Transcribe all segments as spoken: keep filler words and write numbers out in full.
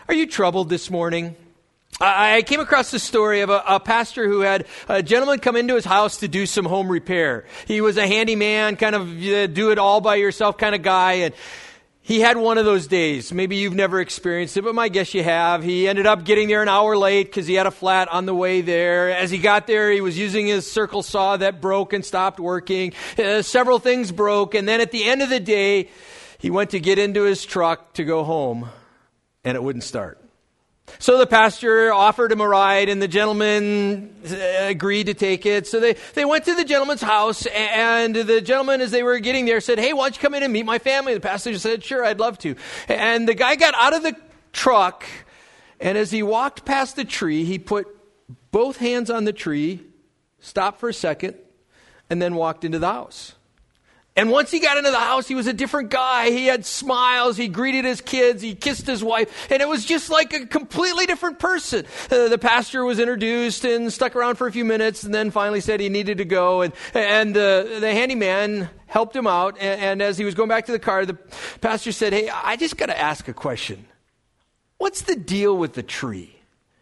Are you troubled this morning? I came across the story of a, a pastor who had a gentleman come into his house to do some home repair. He was a handyman, kind of uh, do it all by yourself kind of guy, and he had one of those days. Maybe you've never experienced it, but my guess you have. He ended up getting there an hour late because he had a flat on the way there. As he got there, he was using his circle saw that broke and stopped working. Uh, several things broke, and then at the end of the day, he went to get into his truck to go home, and it wouldn't start. So the pastor offered him a ride, and the gentleman agreed to take it. So they, they went to the gentleman's house, and the gentleman, as they were getting there, said, "Hey, why don't you come in and meet my family?" The pastor said, "Sure, I'd love to." And the guy got out of the truck, and as he walked past the tree, he put both hands on the tree, stopped for a second, and then walked into the house. And once he got into the house, he was a different guy. He had smiles. He greeted his kids. He kissed his wife. And it was just like a completely different person. Uh, the pastor was introduced and stuck around for a few minutes and then finally said he needed to go. And, and uh, the handyman helped him out. And, and as he was going back to the car, the pastor said, "Hey, I just got to ask a question. What's the deal with the tree?"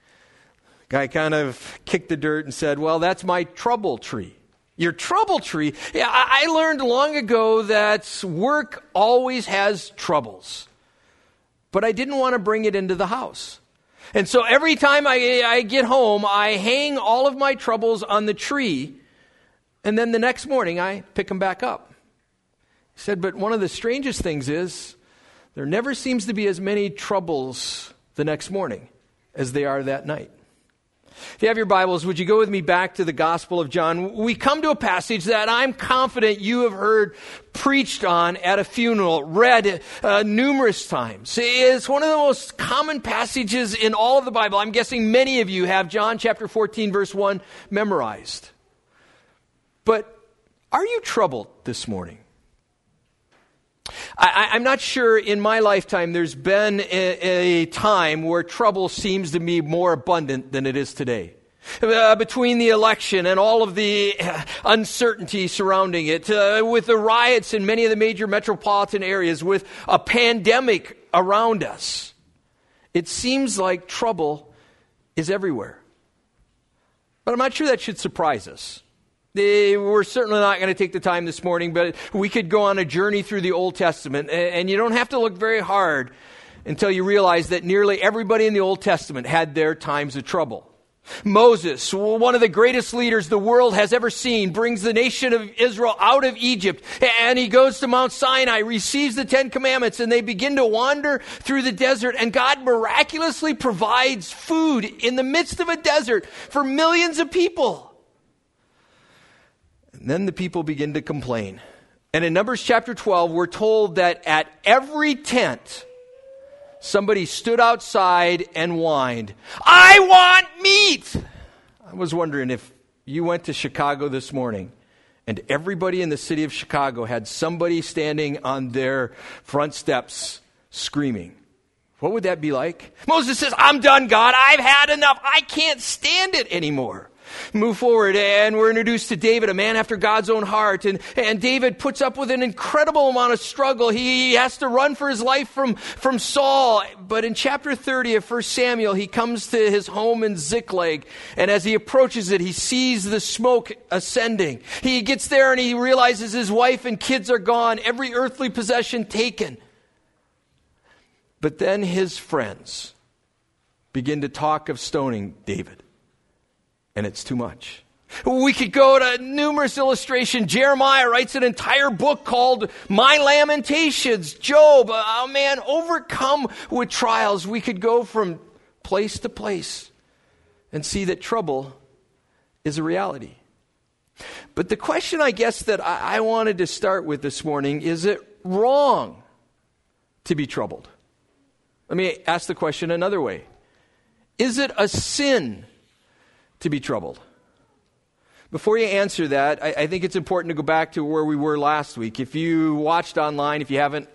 Guy kind of kicked the dirt and said, "Well, that's my trouble tree." Your trouble tree? Yeah, I learned long ago that work always has troubles. But I didn't want to bring it into the house. And so every time I, I get home, I hang all of my troubles on the tree. And then the next morning, I pick them back up. He said, but one of the strangest things is there never seems to be as many troubles the next morning as they are that night. If you have your Bibles, would you go with me back to the Gospel of John? We come to a passage that I'm confident you have heard preached on at a funeral, read uh, numerous times. It's one of the most common passages in all of the Bible. I'm guessing many of you have John chapter fourteen, verse one memorized. But are you troubled this morning? I, I'm not sure in my lifetime there's been a, a time where trouble seems to be more abundant than it is today. Uh, between the election and all of the uncertainty surrounding it, uh, with the riots in many of the major metropolitan areas, with a pandemic around us, it seems like trouble is everywhere. But I'm not sure that should surprise us. We're certainly not going to take the time this morning, but we could go on a journey through the Old Testament, and you don't have to look very hard until you realize that nearly everybody in the Old Testament had their times of trouble. Moses, one of the greatest leaders the world has ever seen, brings the nation of Israel out of Egypt, and he goes to Mount Sinai, receives the Ten Commandments, and they begin to wander through the desert, and God miraculously provides food in the midst of a desert for millions of people. And then the people begin to complain. And in Numbers chapter twelve, we're told that at every tent, somebody stood outside and whined, "I want meat!" I was wondering if you went to Chicago this morning and everybody in the city of Chicago had somebody standing on their front steps screaming. What would that be like? Moses says, "I'm done, God. I've had enough. I can't stand it anymore." Move forward, and we're introduced to David, a man after God's own heart. And, and David puts up with an incredible amount of struggle. He has to run for his life from, from Saul. But in chapter thirty of First Samuel, he comes to his home in Ziklag. And as he approaches it, he sees the smoke ascending. He gets there and he realizes his wife and kids are gone, every earthly possession taken. But then his friends begin to talk of stoning David. And it's too much. We could go to numerous illustrations. Jeremiah writes an entire book called My Lamentations. Job, oh man, overcome with trials. We could go from place to place and see that trouble is a reality. But the question, I guess, that I, I wanted to start with this morning, is it wrong to be troubled? Let me ask the question another way. Is it a sin to be troubled? Before you answer that, I, I think it's important to go back to where we were last week. If you watched online, if you haven't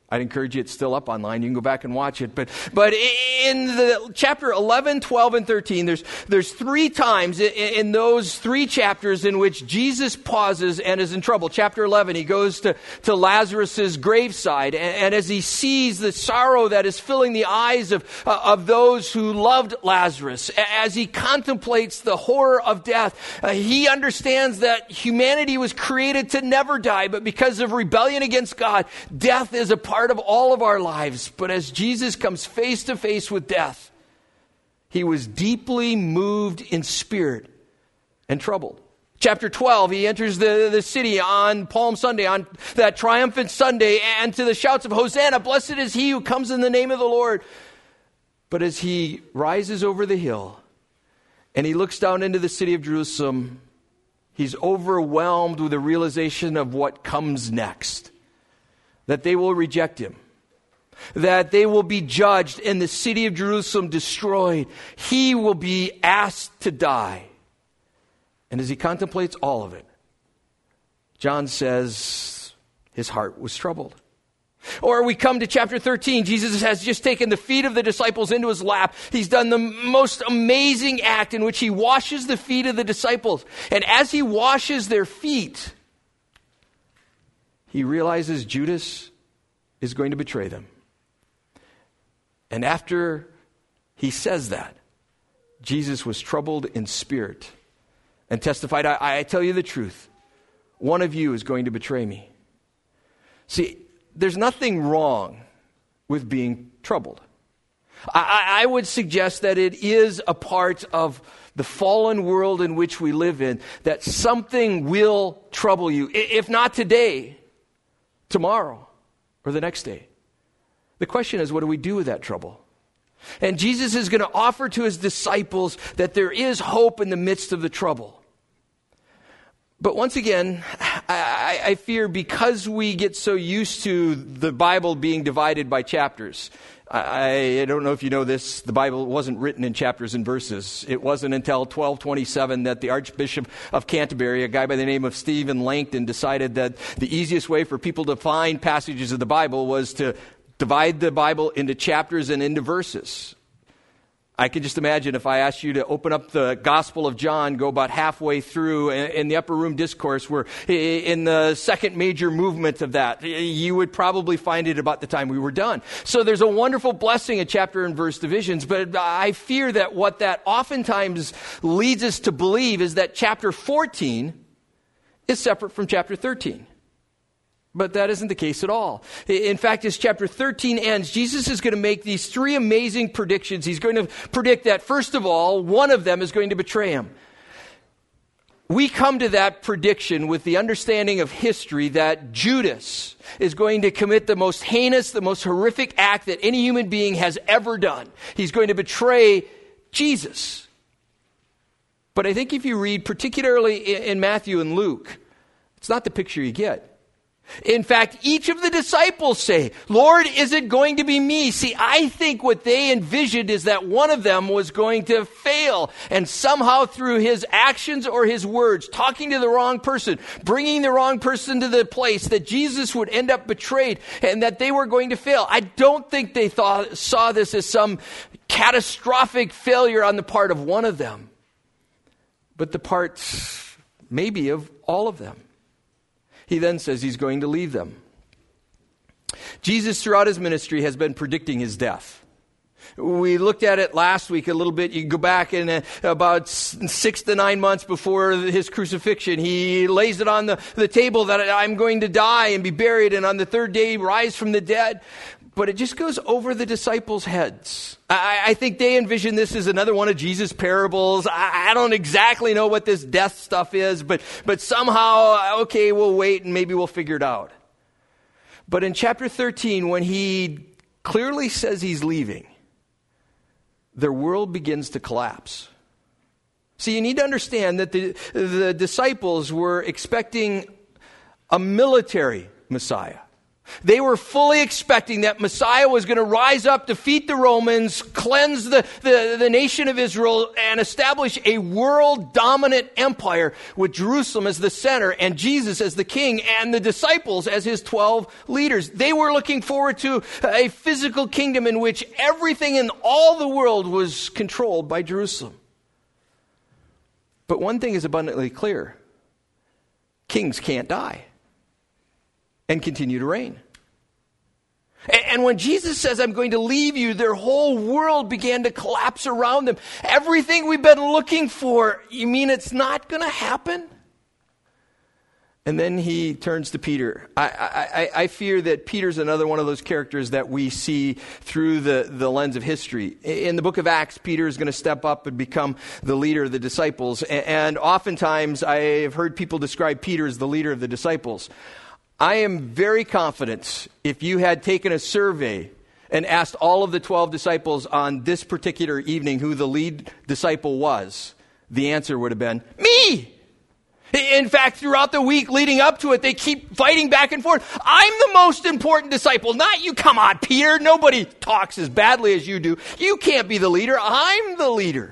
I'd encourage you, it's still up online. You can go back and watch it. But but in the chapter eleven, twelve, and thirteen, there's there's three times in, in those three chapters in which Jesus pauses and is in trouble. Chapter eleven, he goes to, to Lazarus' graveside, and, and as he sees the sorrow that is filling the eyes of, uh, of those who loved Lazarus, as he contemplates the horror of death, uh, he understands that humanity was created to never die, but because of rebellion against God, death is a part part of all of our lives. But as Jesus comes face to face with death, he was deeply moved in spirit and troubled. Chapter twelve, he enters the, the city on Palm Sunday, on that triumphant Sunday, and to the shouts of Hosanna, blessed is he who comes in the name of the Lord. But as he rises over the hill and he looks down into the city of Jerusalem, he's overwhelmed with the realization of what comes next. That they will reject him, that they will be judged and the city of Jerusalem destroyed. He will be asked to die. And as he contemplates all of it, John says his heart was troubled. Or we come to chapter thirteen. Jesus has just taken the feet of the disciples into his lap. He's done the most amazing act in which he washes the feet of the disciples. And as he washes their feet, he realizes Judas is going to betray them. And after he says that, Jesus was troubled in spirit and testified, I, I tell you the truth, one of you is going to betray me. See, there's nothing wrong with being troubled. I, I would suggest that it is a part of the fallen world in which we live in, that something will trouble you, if not today, tomorrow, or the next day. The question is, what do we do with that trouble? And Jesus is going to offer to his disciples that there is hope in the midst of the trouble. But once again, I, I fear because we get so used to the Bible being divided by chapters. I, I don't know if you know this, the Bible wasn't written in chapters and verses. It wasn't until twelve twenty-seven that the Archbishop of Canterbury, a guy by the name of Stephen Langton, decided that the easiest way for people to find passages of the Bible was to divide the Bible into chapters and into verses. I can just imagine if I asked you to open up the Gospel of John, go about halfway through in the upper room discourse, where in the second major movement of that, you would probably find it about the time we were done. So there's a wonderful blessing in chapter and verse divisions, but I fear that what that oftentimes leads us to believe is that chapter fourteen is separate from chapter thirteen. But that isn't the case at all. In fact, as chapter thirteen ends, Jesus is going to make these three amazing predictions. He's going to predict that, first of all, one of them is going to betray him. We come to that prediction with the understanding of history that Judas is going to commit the most heinous, the most horrific act that any human being has ever done. He's going to betray Jesus. But I think if you read particularly in Matthew and Luke, it's not the picture you get. In fact, each of the disciples say, Lord, is it going to be me? See, I think what they envisioned is that one of them was going to fail, and somehow through his actions or his words, talking to the wrong person, bringing the wrong person to the place, that Jesus would end up betrayed and that they were going to fail. I don't think they thought, saw this as some catastrophic failure on the part of one of them, but the part maybe of all of them. He then says he's going to leave them. Jesus, throughout his ministry, has been predicting his death. We looked at it last week a little bit. You go back in uh, about six to nine months before his crucifixion. He lays it on the, the table that I'm going to die and be buried, and on the third day rise from the dead. But it just goes over the disciples' heads. I, I think they envision this as another one of Jesus' parables. I, I don't exactly know what this death stuff is, but, but somehow, okay, we'll wait and maybe we'll figure it out. But in chapter thirteen, when he clearly says he's leaving, their world begins to collapse. See, you need to understand that the, the disciples were expecting a military Messiah. They were fully expecting that Messiah was going to rise up, defeat the Romans, cleanse the, the, the nation of Israel, and establish a world-dominant empire with Jerusalem as the center and Jesus as the king and the disciples as his twelve leaders. They were looking forward to a physical kingdom in which everything in all the world was controlled by Jerusalem. But one thing is abundantly clear. Kings can't die and continue to reign. And when Jesus says, I'm going to leave you, their whole world began to collapse around them. Everything we've been looking for, you mean it's not going to happen? And then he turns to Peter. I, I, I fear that Peter's another one of those characters that we see through the, the lens of history. In the book of Acts, Peter is going to step up and become the leader of the disciples. And oftentimes I have heard people describe Peter as the leader of the disciples. I am very confident if you had taken a survey and asked all of the twelve disciples on this particular evening who the lead disciple was, the answer would have been, me! In fact, throughout the week leading up to it, they keep fighting back and forth. I'm the most important disciple, not you. Come on, Peter. Nobody talks as badly as you do. You can't be the leader. I'm the leader.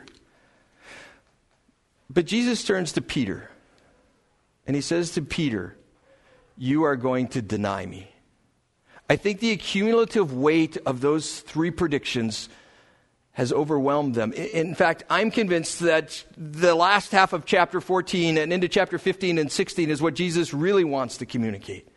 But Jesus turns to Peter, and he says to Peter, you are going to deny me. I think the accumulative weight of those three predictions has overwhelmed them. In fact, I'm convinced that the last half of chapter fourteen and into chapter fifteen and sixteen is what Jesus really wants to communicate.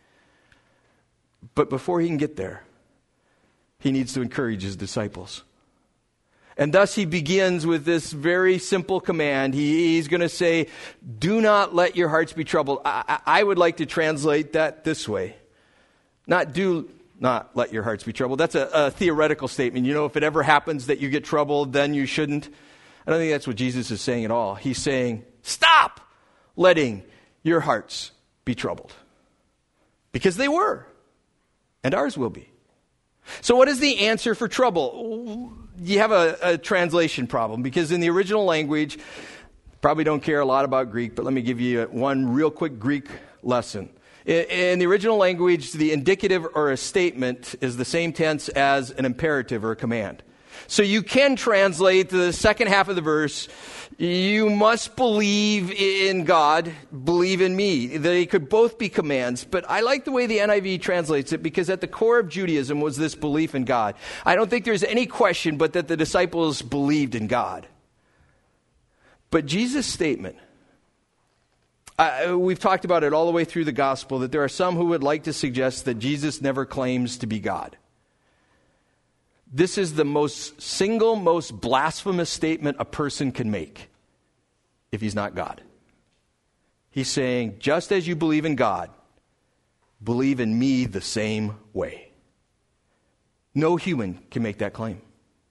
But before he can get there, he needs to encourage his disciples. And thus he begins with this very simple command. He, he's going to say, do not let your hearts be troubled. I, I would like to translate that this way. Not do not let your hearts be troubled. That's a, a theoretical statement. You know, if it ever happens that you get troubled, then you shouldn't. I don't think that's what Jesus is saying at all. He's saying, stop letting your hearts be troubled. Because they were. And ours will be. So what is the answer for trouble? You have a, a translation problem, because in the original language, probably don't care a lot about Greek, but let me give you one real quick Greek lesson. In, in the original language, the indicative or a statement is the same tense as an imperative or a command. So you can translate the second half of the verse, you must believe in God, believe in me. They could both be commands, but I like the way the N I V translates it, because at the core of Judaism was this belief in God. I don't think there's any question but that the disciples believed in God. But Jesus' statement, uh, we've talked about it all the way through the gospel, that there are some who would like to suggest that Jesus never claims to be God. This is the most single, most blasphemous statement a person can make if he's not God. He's saying, just as you believe in God, believe in me the same way. No human can make that claim.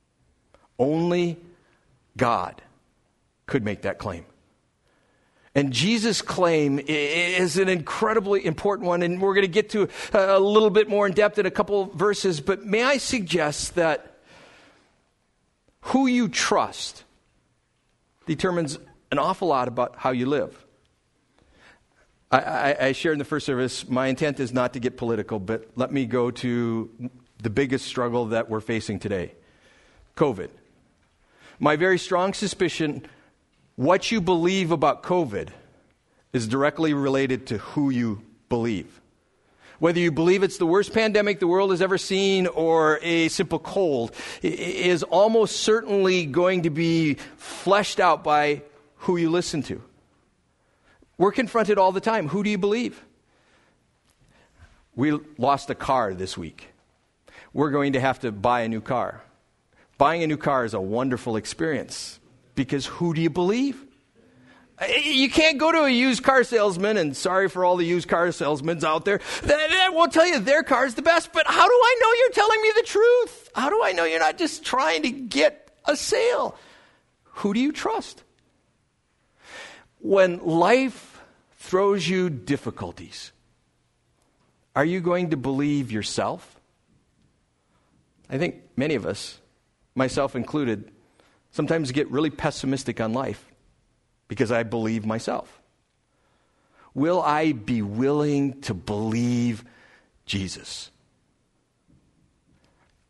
Only God could make that claim. And Jesus' claim is an incredibly important one, and we're going to get to a little bit more in depth in a couple of verses, but may I suggest that who you trust determines an awful lot about how you live. I, I, I shared in the first service, my intent is not to get political, but let me go to the biggest struggle that we're facing today, COVID. My very strong suspicion, what you believe about COVID is directly related to who you believe. Whether you believe it's the worst pandemic the world has ever seen or a simple cold is almost certainly going to be fleshed out by who you listen to. We're confronted all the time. Who do you believe? We lost a car this week. We're going to have to buy a new car. Buying a new car is a wonderful experience. Because who do you believe? You can't go to a used car salesman, and sorry for all the used car salesmen out there, that, that will tell you their car is the best, but how do I know you're telling me the truth? How do I know you're not just trying to get a sale? Who do you trust? When life throws you difficulties, are you going to believe yourself? I think many of us, myself included, sometimes get really pessimistic on life because I believe myself. Will I be willing to believe Jesus?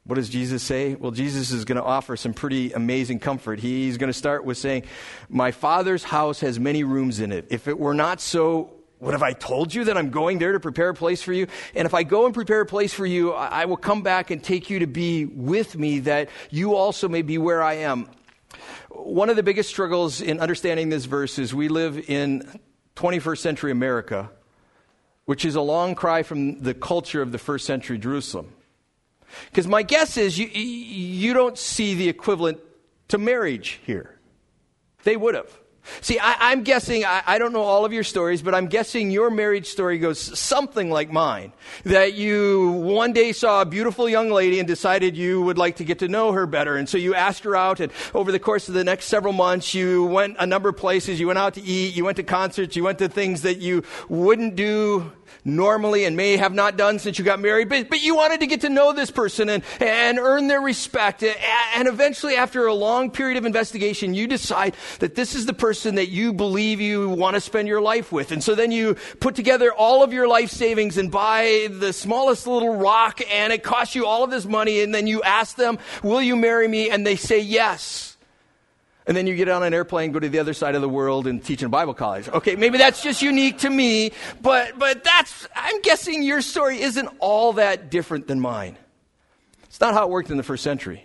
What does Jesus say? Well, Jesus is going to offer some pretty amazing comfort. He's going to start with saying, my Father's house has many rooms in it. If it were not so, what have I told you that I'm going there to prepare a place for you? And if I go and prepare a place for you, I will come back and take you to be with me, that you also may be where I am. One of the biggest struggles in understanding this verse is we live in twenty-first century America, which is a long cry from the culture of the first century Jerusalem. Because my guess is you, you don't see the equivalent to marriage here. They would have. See, I, I'm guessing, I, I don't know all of your stories, but I'm guessing your marriage story goes something like mine. That you one day saw a beautiful young lady and decided you would like to get to know her better. And so you asked her out, and over the course of the next several months, you went a number of places. You went out to eat, you went to concerts, you went to things that you wouldn't do normally and may have not done since you got married, but, but you wanted to get to know this person and, and earn their respect. And eventually, after a long period of investigation, you decide that this is the person that you believe you want to spend your life with. And so then you put together all of your life savings and buy the smallest little rock, and it costs you all of this money. And then you ask them, will you marry me? And they say yes. And then you get on an airplane, go to the other side of the world and teach in Bible college. Okay, maybe that's just unique to me, but but that's, I'm guessing your story isn't all that different than mine. It's not how it worked in the first century.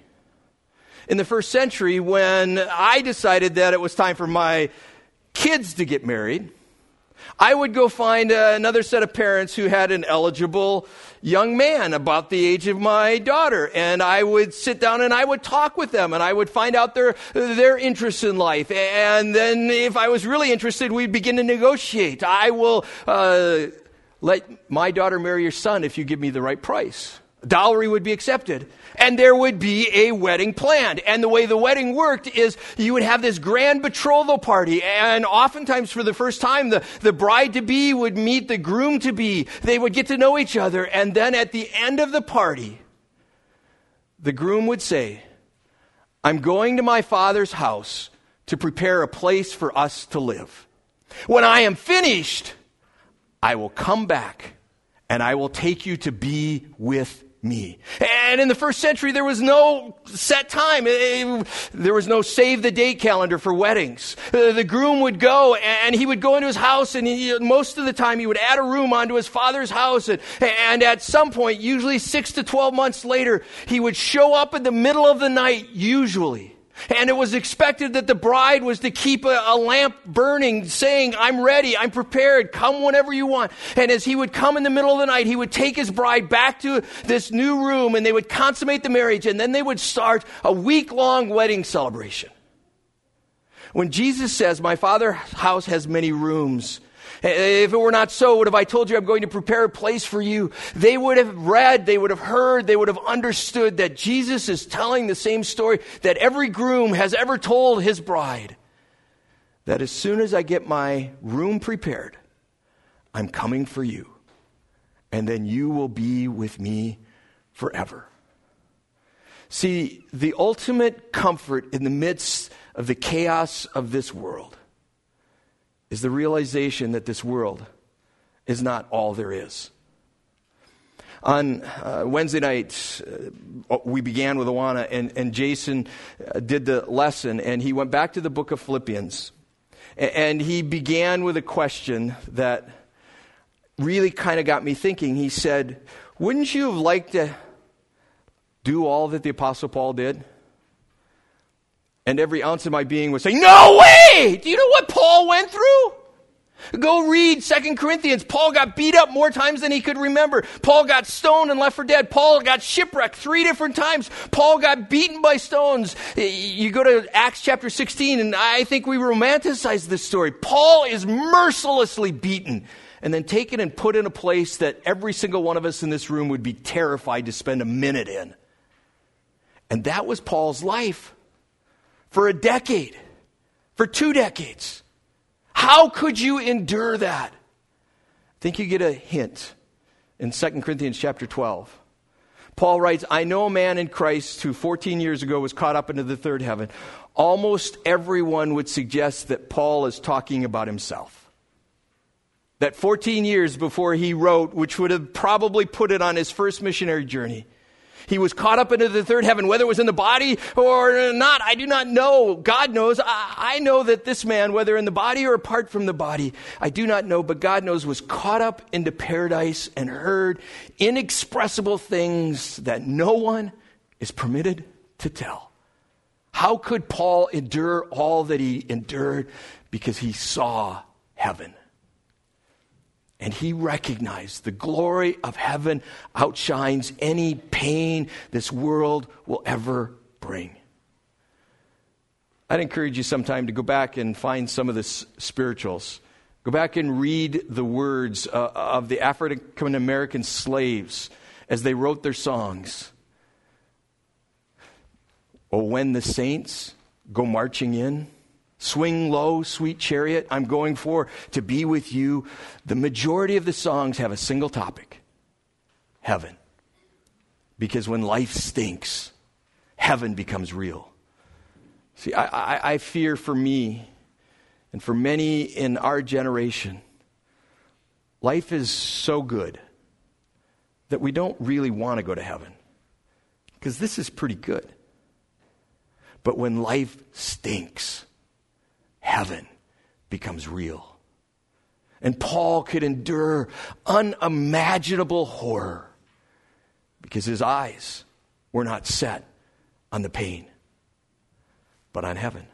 In the first century, when I decided that it was time for my kids to get married, I would go find uh, another set of parents who had an eligible young man about the age of my daughter. And I would sit down and I would talk with them, and I would find out their their interests in life. And then if I was really interested, we'd begin to negotiate. I will uh, let my daughter marry your son if you give me the right price. Dowry would be accepted, and there would be a wedding planned. And the way the wedding worked is you would have this grand betrothal party, and oftentimes for the first time, the, the bride-to-be would meet the groom-to-be. They would get to know each other, and then at the end of the party, the groom would say, I'm going to my father's house to prepare a place for us to live. When I am finished, I will come back, and I will take you to be with me. And in the first century, there was no set time. There was no save the date calendar for weddings. The groom would go, and he would go into his house, and he, most of the time he would add a room onto his father's house. And, and at some point, usually six to twelve months later, he would show up in the middle of the night, usually. And it was expected that the bride was to keep a, a lamp burning, saying, I'm ready, I'm prepared, come whenever you want. And as he would come in the middle of the night, he would take his bride back to this new room, and they would consummate the marriage, and then they would start a week-long wedding celebration. When Jesus says, my Father's house has many rooms, if it were not so, what have I told you? I'm going to prepare a place for you. They would have read, they would have heard, they would have understood that Jesus is telling the same story that every groom has ever told his bride. That as soon as I get my room prepared, I'm coming for you. And then you will be with me forever. See, the ultimate comfort in the midst of the chaos of this world is the realization that this world is not all there is. On uh, Wednesday night, uh, we began with Awana, and, and Jason uh, did the lesson, and he went back to the book of Philippians. And, and he began with a question that really kind of got me thinking. He said, wouldn't you have liked to do all that the Apostle Paul did? And every ounce of my being was saying, no way! Do you know what Paul went through? Go read Second Corinthians. Paul got beat up more times than he could remember. Paul got stoned and left for dead. Paul got shipwrecked three different times. Paul got beaten by stones. You go to Acts chapter sixteen, and I think we romanticize this story. Paul is mercilessly beaten and then taken and put in a place that every single one of us in this room would be terrified to spend a minute in. And that was Paul's life. For a decade, for two decades. How could you endure that? I think you get a hint in Second Corinthians chapter twelve. Paul writes, I know a man in Christ who fourteen years ago was caught up into the third heaven. Almost everyone would suggest that Paul is talking about himself. That fourteen years before he wrote, which would have probably put it on his first missionary journey, He was caught up into the third heaven, whether it was in the body or not, I do not know. God knows. I, I know that this man, whether in the body or apart from the body, I do not know, but God knows, was caught up into paradise and heard inexpressible things that no one is permitted to tell. How could Paul endure all that he endured? Because he saw heaven. And he recognized the glory of heaven outshines any pain this world will ever bring. I'd encourage you sometime to go back and find some of the s- spirituals. Go back and read the words uh, of the African American slaves as they wrote their songs. Oh, when the saints go marching in, swing low, sweet chariot, I'm going for to be with you. The majority of the songs have a single topic: heaven. Because when life stinks, heaven becomes real. See, I, I, I fear for me and for many in our generation, life is so good that we don't really want to go to heaven. Because this is pretty good. But when life stinks, heaven becomes real. And Paul could endure unimaginable horror because his eyes were not set on the pain, but on heaven.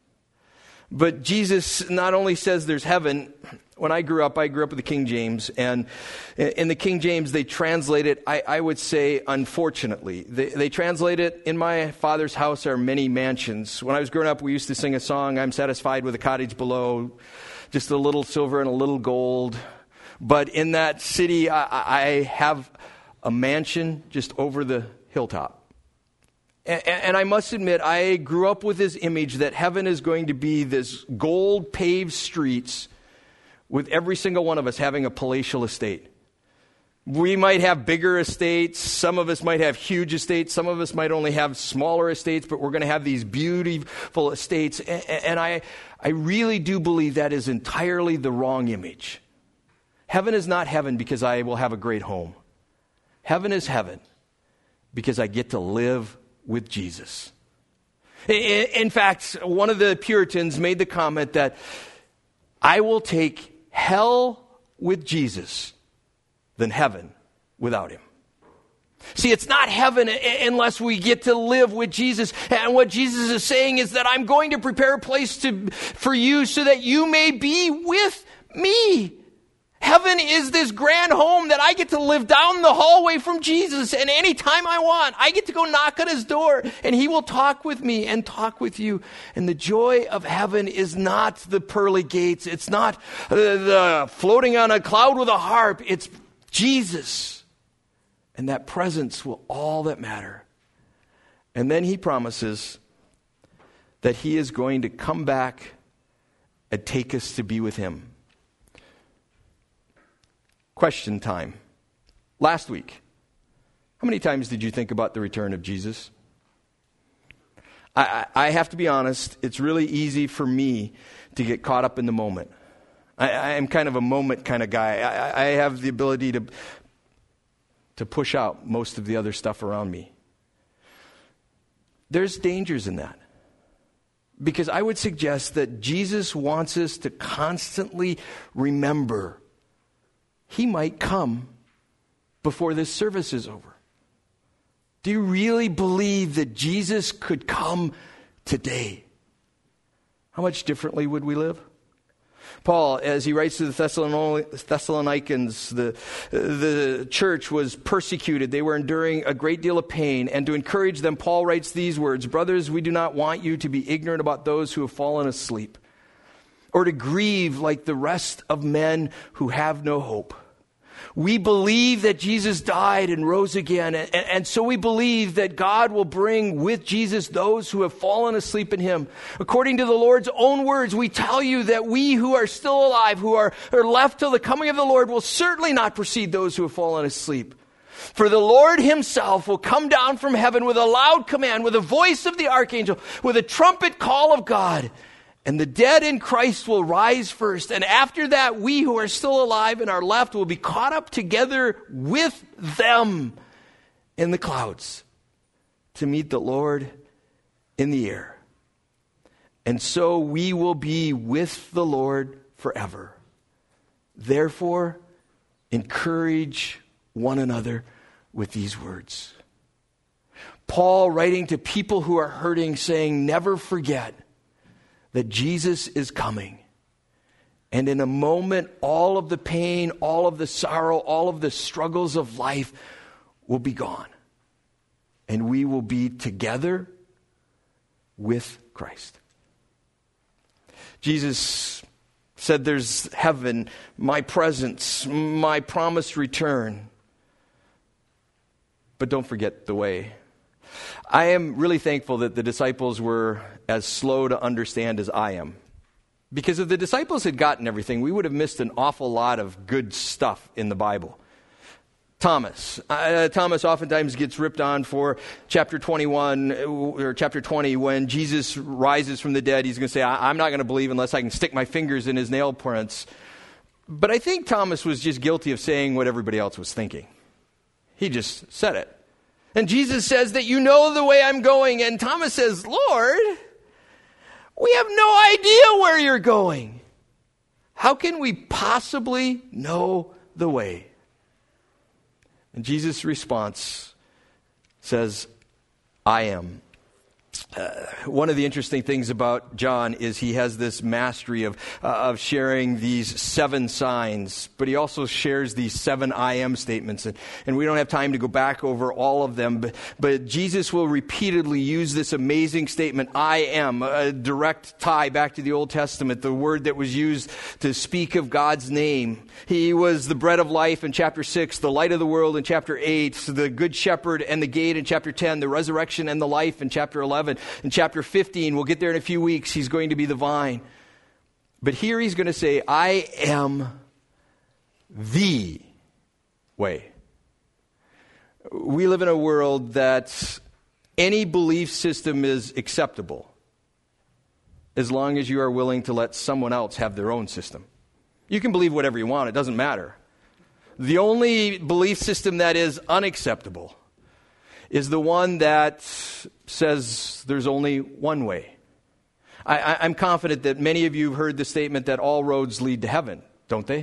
But Jesus not only says there's heaven. When I grew up, I grew up with the King James, and in the King James, they translate it, I, I would say, unfortunately. They, they translate it, in my Father's house are many mansions. When I was growing up, we used to sing a song, I'm satisfied with a cottage below, just a little silver and a little gold. But in that city, I, I have a mansion just over the hilltop. And, and I must admit, I grew up with this image that heaven is going to be this gold paved streets with every single one of us having a palatial estate. We might have bigger estates. Some of us might have huge estates. Some of us might only have smaller estates, but we're going to have these beautiful estates. And, and I, I really do believe that is entirely the wrong image. Heaven is not heaven because I will have a great home. Heaven is heaven because I get to live with Jesus. In, in fact, one of the Puritans made the comment that I will take hell with Jesus than heaven without him. See, it's not heaven unless we get to live with Jesus. And what Jesus is saying is that I'm going to prepare a place to, for you so that you may be with me. Heaven is this grand home that I get to live down the hallway from Jesus, and anytime I want, I get to go knock on his door, and he will talk with me and talk with you. And the joy of heaven is not the pearly gates. It's not uh, the floating on a cloud with a harp. It's Jesus. And that presence will all that matter. And then he promises that he is going to come back and take us to be with him. Question time. Last week, how many times did you think about the return of Jesus? I, I, I have to be honest, it's really easy for me to get caught up in the moment. I, I am kind of a moment kind of guy. I, I have the ability to, to push out most of the other stuff around me. There's dangers in that. Because I would suggest that Jesus wants us to constantly remember he might come before this service is over. Do you really believe that Jesus could come today? How much differently would we live? Paul, as he writes to the Thessalonians, the, the church was persecuted. They were enduring a great deal of pain. And to encourage them, Paul writes these words: "Brothers, we do not want you to be ignorant about those who have fallen asleep, or to grieve like the rest of men who have no hope. We believe that Jesus died and rose again, and, and so we believe that God will bring with Jesus those who have fallen asleep in him. According to the Lord's own words, we tell you that we who are still alive, who are, are left till the coming of the Lord, will certainly not precede those who have fallen asleep. For the Lord himself will come down from heaven with a loud command, with the voice of the archangel, with a trumpet call of God. And the dead in Christ will rise first. And after that, we who are still alive and are left will be caught up together with them in the clouds to meet the Lord in the air. And so we will be with the Lord forever. Therefore, encourage one another with these words. Paul, writing to people who are hurting, saying, never forget that Jesus is coming. And in a moment, all of the pain, all of the sorrow, all of the struggles of life will be gone. And we will be together with Christ. Jesus said there's heaven, my presence, my promised return. But don't forget the way. I am really thankful that the disciples were as slow to understand as I am. Because if the disciples had gotten everything, we would have missed an awful lot of good stuff in the Bible. Thomas. Uh, Thomas oftentimes gets ripped on for chapter twenty-one or chapter twenty when Jesus rises from the dead. He's going to say, I- I'm not going to believe unless I can stick my fingers in his nail prints. But I think Thomas was just guilty of saying what everybody else was thinking. He just said it. And Jesus says that you know the way I'm going. And Thomas says, Lord, we have no idea where you're going. How can we possibly know the way? And Jesus' response says, I am. Uh, one of the interesting things about John is he has this mastery of uh, of sharing these seven signs, but he also shares these seven I am statements. And, and we don't have time to go back over all of them, but, but Jesus will repeatedly use this amazing statement, I am, a direct tie back to the Old Testament, the word that was used to speak of God's name. He was the bread of life in chapter six, the light of the world in chapter eight, the good shepherd and the gate in chapter ten, the resurrection and the life in chapter eleven. In chapter fifteen, we'll get there in a few weeks, he's going to be the vine. But here he's going to say, I am the way. We live in a world that any belief system is acceptable as long as you are willing to let someone else have their own system. You can believe whatever you want, it doesn't matter. The only belief system that is unacceptable is the one that says there's only one way. I, I, I'm confident that many of you have heard the statement that all roads lead to heaven, don't they?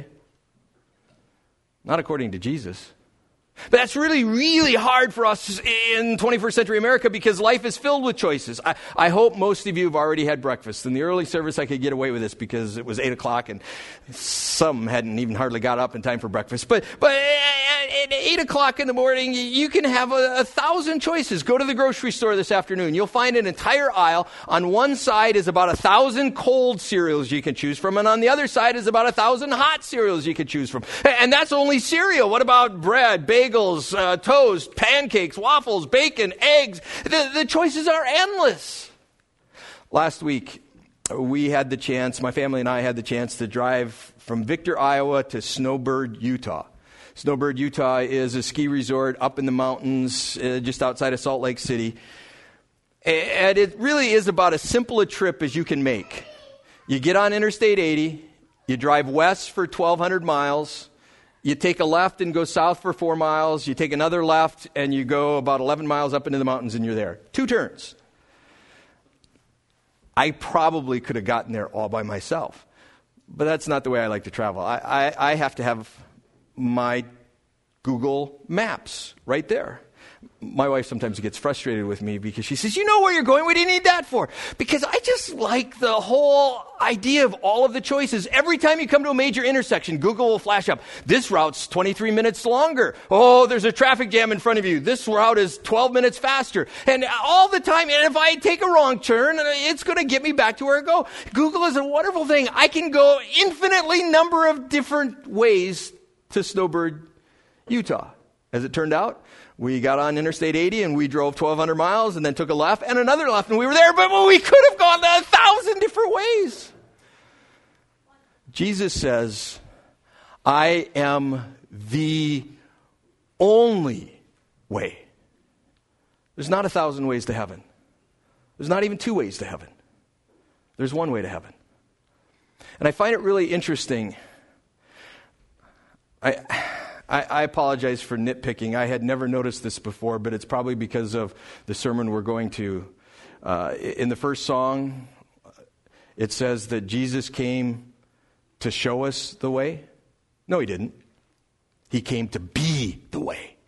Not according to Jesus. But that's really, really hard for us in twenty-first century America because life is filled with choices. I, I hope most of you have already had breakfast. In the early service, I could get away with this because it was eight o'clock and some hadn't even hardly got up in time for breakfast. But but at eight o'clock in the morning, you can have a, a thousand choices. Go to the grocery store this afternoon. You'll find an entire aisle. On one side is about a thousand cold cereals you can choose from, and on the other side is about a thousand hot cereals you can choose from. And that's only cereal. What about bread, bagels? Bagels, uh, toast, pancakes, waffles, bacon, eggs. The, the choices are endless. Last week, we had the chance, my family and I had the chance to drive from Victor, Iowa to Snowbird, Utah. Snowbird, Utah is a ski resort up in the mountains uh, just outside of Salt Lake City. And it really is about as simple a trip as you can make. You get on Interstate eighty, you drive west for twelve hundred miles, you take a left and go south for four miles. You take another left and you go about eleven miles up into the mountains and you're there. Two turns. I probably could have gotten there all by myself. But that's not the way I like to travel. I, I, I have to have my Google Maps right there. My wife sometimes gets frustrated with me because she says, you know where you're going? What do you need that for? Because I just like the whole idea of all of the choices. Every time you come to a major intersection, Google will flash up. This route's twenty-three minutes longer. Oh, there's a traffic jam in front of you. This route is twelve minutes faster. And all the time, and if I take a wrong turn, it's going to get me back to where I go. Google is a wonderful thing. I can go infinitely number of different ways to Snowbird, Utah. As it turned out, we got on Interstate eighty and we drove twelve hundred miles and then took a left and another left and we were there, but we could have gone a thousand different ways. Jesus says, I am the only way. There's not a thousand ways to heaven. There's not even two ways to heaven. There's one way to heaven. And I find it really interesting. I... I, I apologize for nitpicking. I had never noticed this before, but it's probably because of the sermon we're going to. Uh, in the first song, it says that Jesus came to show us the way. No, he didn't. He came to be the way.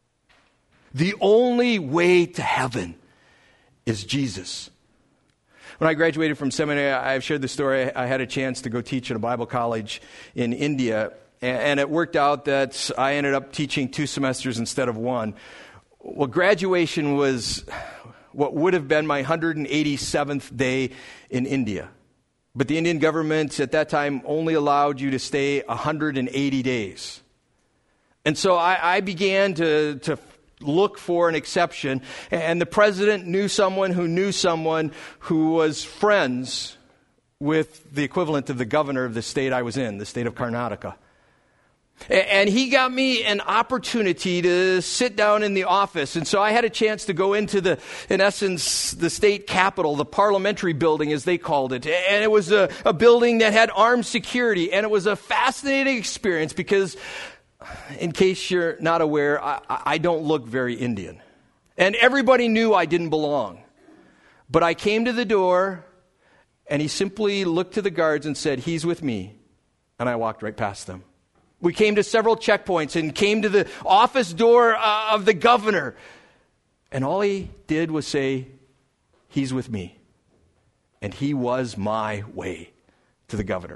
The only way to heaven is Jesus. When I graduated from seminary, I've shared the story. I had a chance to go teach at a Bible college in India, and it worked out that I ended up teaching two semesters instead of one. Well, graduation was what would have been my one hundred eighty-seventh day in India. But the Indian government at that time only allowed you to stay one hundred eighty days. And so I, I began to, to look for an exception. And the president knew someone who knew someone who was friends with the equivalent of the governor of the state I was in, the state of Karnataka. And he got me an opportunity to sit down in the office. And so I had a chance to go into the, in essence, the state capitol, the parliamentary building, as they called it. And it was a, a building that had armed security. And it was a fascinating experience because, in case you're not aware, I, I don't look very Indian. And everybody knew I didn't belong. But I came to the door, and he simply looked to the guards and said, "He's with me." And I walked right past them. We came to several checkpoints and came to the office door uh, of the governor. And all he did was say, "He's with me." And he was my way to the governor.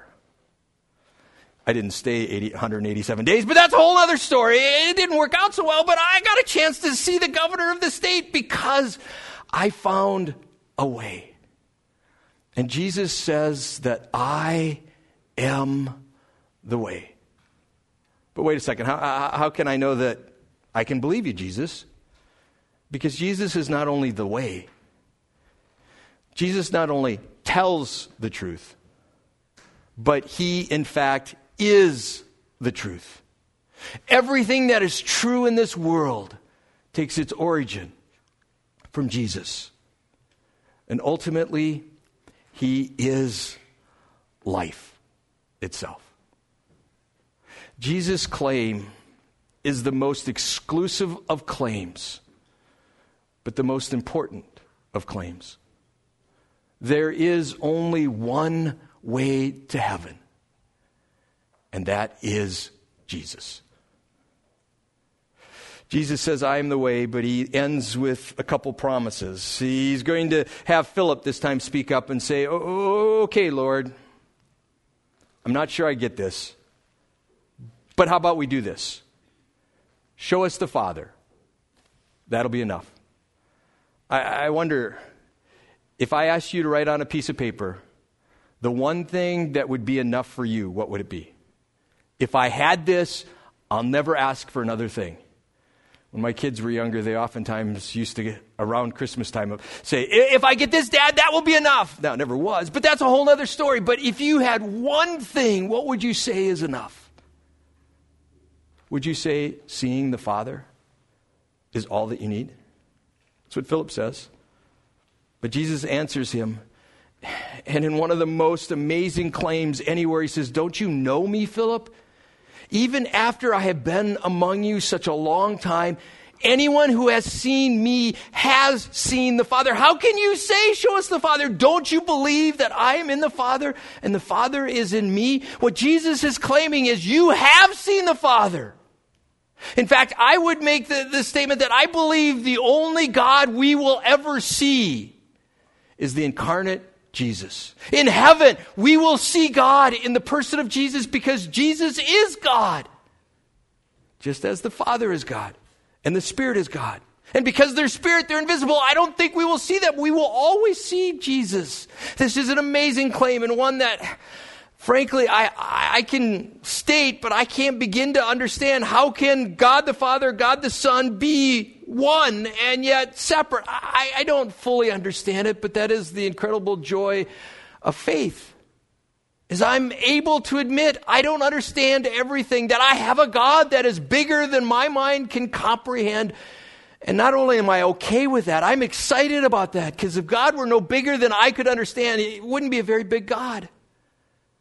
I didn't stay eighty, one hundred eighty-seven days, but that's a whole other story. It didn't work out so well, but I got a chance to see the governor of the state because I found a way. And Jesus says that I am the way. But wait a second, how, how can I know that I can believe you, Jesus? Because Jesus is not only the way. Jesus not only tells the truth, but he, in fact, is the truth. Everything that is true in this world takes its origin from Jesus. And ultimately, he is life itself. Jesus' claim is the most exclusive of claims, but the most important of claims. There is only one way to heaven, and that is Jesus. Jesus says, "I am the way," but he ends with a couple promises. He's going to have Philip this time speak up and say, "Oh, okay, Lord, I'm not sure I get this. But how about we do this? Show us the Father. That'll be enough." I, I wonder, if I asked you to write on a piece of paper the one thing that would be enough for you, what would it be? If I had this, I'll never ask for another thing. When my kids were younger, they oftentimes used to, get, around Christmas time, say, "If I get this, Dad, that will be enough." Now, it never was, but that's a whole other story. But if you had one thing, what would you say is enough? Would you say seeing the Father is all that you need? That's what Philip says. But Jesus answers him, and in one of the most amazing claims anywhere, he says, "Don't you know me, Philip? Even after I have been among you such a long time, anyone who has seen me has seen the Father. How can you say, 'Show us the Father'? Don't you believe that I am in the Father and the Father is in me?" What Jesus is claiming is you have seen the Father. In fact, I would make the, the statement that I believe the only God we will ever see is the incarnate Jesus. In heaven, we will see God in the person of Jesus because Jesus is God. Just as the Father is God and the Spirit is God. And because they're spirit, they're invisible. I don't think we will see them. We will always see Jesus. This is an amazing claim and one that, frankly, I, I can state, but I can't begin to understand. How can God the Father, God the Son be one and yet separate? I, I don't fully understand it, but that is the incredible joy of faith. Is I'm able to admit I don't understand everything, that I have a God that is bigger than my mind can comprehend. And not only am I okay with that, I'm excited about that, because if God were no bigger than I could understand, it wouldn't be a very big God.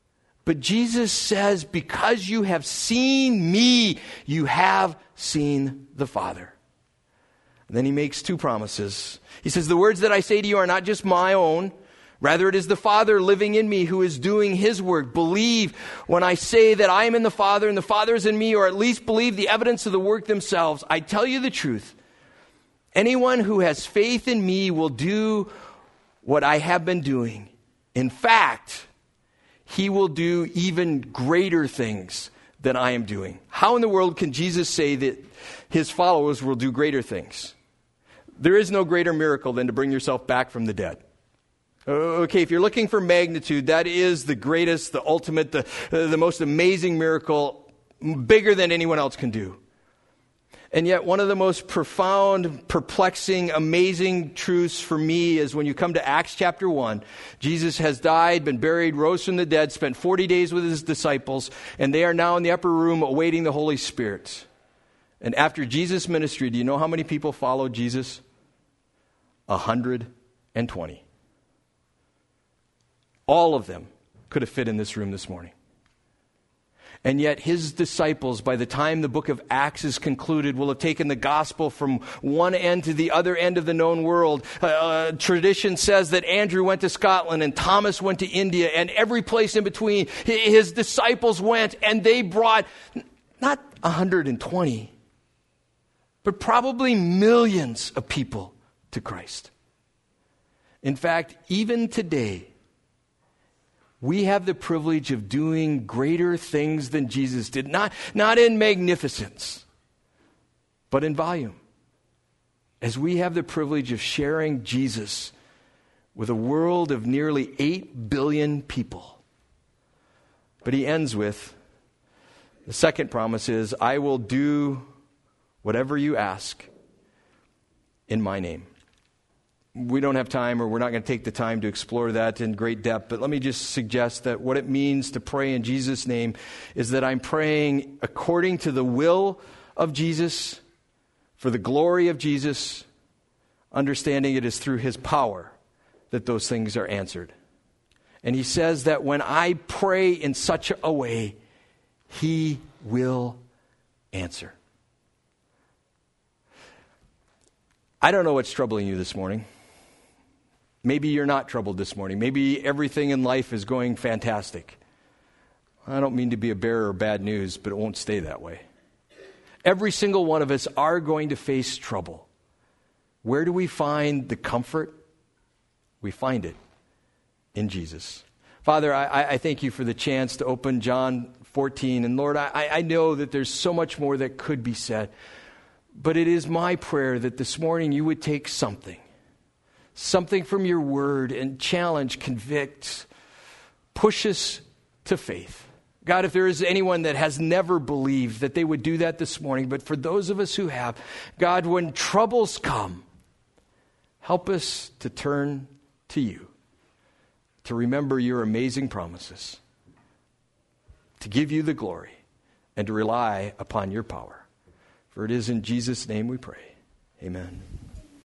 But Jesus says, because you have seen me, you have seen the Father. And then he makes two promises. He says, the words that I say to you are not just my own. Rather, it is the Father living in me who is doing his work. Believe when I say that I am in the Father and the Father is in me, or at least believe the evidence of the work themselves. I tell you the truth. Anyone who has faith in me will do what I have been doing. In fact, he will do even greater things than I am doing. How in the world can Jesus say that his followers will do greater things? There is no greater miracle than to bring yourself back from the dead. Okay, if you're looking for magnitude, that is the greatest, the ultimate, the, uh, the most amazing miracle, bigger than anyone else can do. And yet one of the most profound, perplexing, amazing truths for me is when you come to Acts chapter one, Jesus has died, been buried, rose from the dead, spent forty days with his disciples, and they are now in the upper room awaiting the Holy Spirit. And after Jesus' ministry, do you know how many people followed Jesus? one hundred twenty. All of them could have fit in this room this morning. And yet his disciples, by the time the book of Acts is concluded, will have taken the gospel from one end to the other end of the known world. Uh, uh, tradition says that Andrew went to Scotland and Thomas went to India, and every place in between his disciples went, and they brought not one hundred twenty, but probably millions of people to Christ. In fact, even today, we have the privilege of doing greater things than Jesus did. Not, not in magnificence, but in volume. As we have the privilege of sharing Jesus with a world of nearly eight billion people. But he ends with, the second promise is, I will do whatever you ask in my name. We don't have time, or we're not going to take the time to explore that in great depth, but let me just suggest that what it means to pray in Jesus' name is that I'm praying according to the will of Jesus, for the glory of Jesus, understanding it is through his power that those things are answered. And he says that when I pray in such a way, he will answer. I don't know what's troubling you this morning. Maybe you're not troubled this morning. Maybe everything in life is going fantastic. I don't mean to be a bearer of bad news, but it won't stay that way. Every single one of us are going to face trouble. Where do we find the comfort? We find it in Jesus. Father, I, I thank you for the chance to open John fourteen. And Lord, I, I know that there's so much more that could be said. But it is my prayer that this morning you would take something. Something from your word and challenge, convict, push us to faith. God, if there is anyone that has never believed, that they would do that this morning. But for those of us who have, God, when troubles come, help us to turn to you, to remember your amazing promises, to give you the glory, and to rely upon your power. For it is in Jesus' name we pray. Amen.